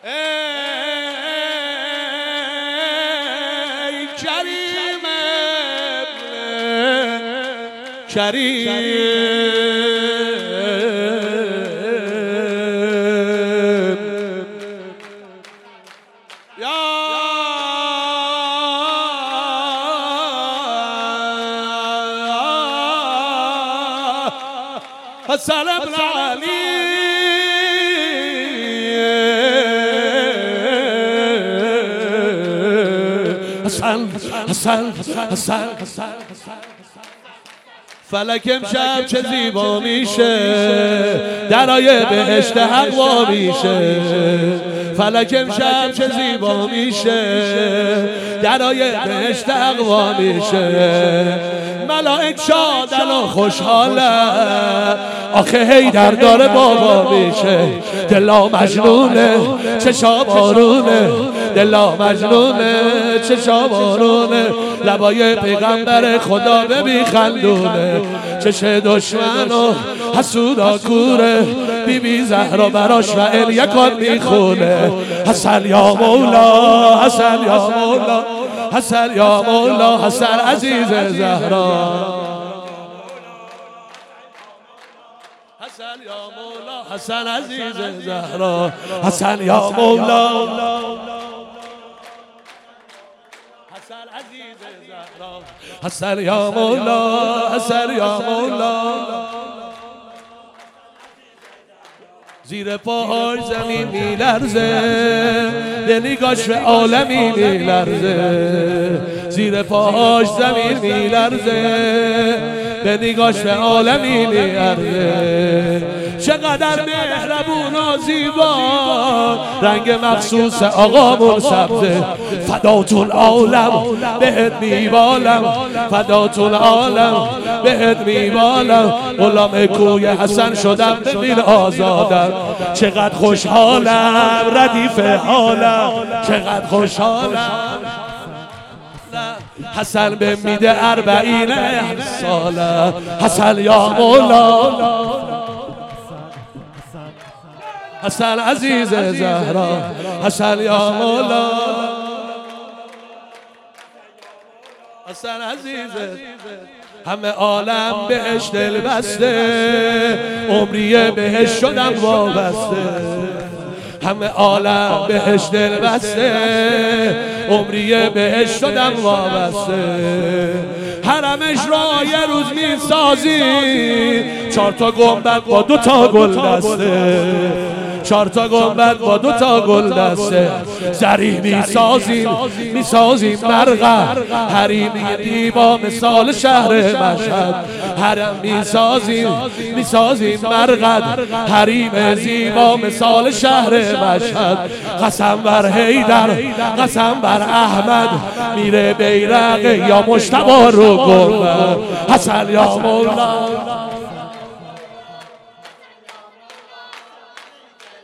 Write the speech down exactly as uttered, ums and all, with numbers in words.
ای کریم کریم حسن ابن علی حسن حسن حسن فلک امشب چه زیبا میشه درای بهشت حق وا میشه فلک امشب چه زیبا میشه درای بهشت حق وا میشه ملائک شادن و خوشحالن آخه حیدر داره بابا میشه دلا مجنونه چشا بارونه دلا مجنونه چشا بارونه لبای پیغمبر خدا ببین خندونه چش دشمن و حسودا کوره بی بی زهرا براش و الیکان میخونه حسن یا مولا حسن یا مولا حسن یا مولا حسن عزیز زهرا حسن یا مولا حسن عزیز زهرا حسن یا مولا حسن عزیز زهرا حسن یا مولا حسن یا مولا زیر پاهاش زمین میلرزه دلگاش به عالمی میلرزه زیر پاهاش زمین میلرزه دلگاش به عالمی میلرزه چقدر مهربون و زیبا رنگ مخصوص آقامون سبزه فداتون عالم بهت میبالم فداتون عالم بهت میبالم غلام کوی حسن شدم ببین آزادم چقدر خوشحالم ردیف حالم چقدر خوشحالم حسن به میده اربعین ساله حسن یا مولا حسن عزیز زهرا حسن یا مولا حسن عزیز همه عالم بهش دل بسته عمریه بهش شدم وابسته همه عالم بهش دل بسته عمریه بهش شدم وابسته حرمش را یه روز می سازی چهار تا گنبد با دو تا گل دسته چهار تا گنبد با دو تا گل دسته زری می سازیم می سازیم مرغه حریمی دیبا مثال شهر مشهد حرم می سازیم می سازیم مرغد حریم زیبا مثال شهر مشهد قسم بر حیدر قسم بر احمد میره بیرق یا مجتبی رو گنبد حسن یا مولا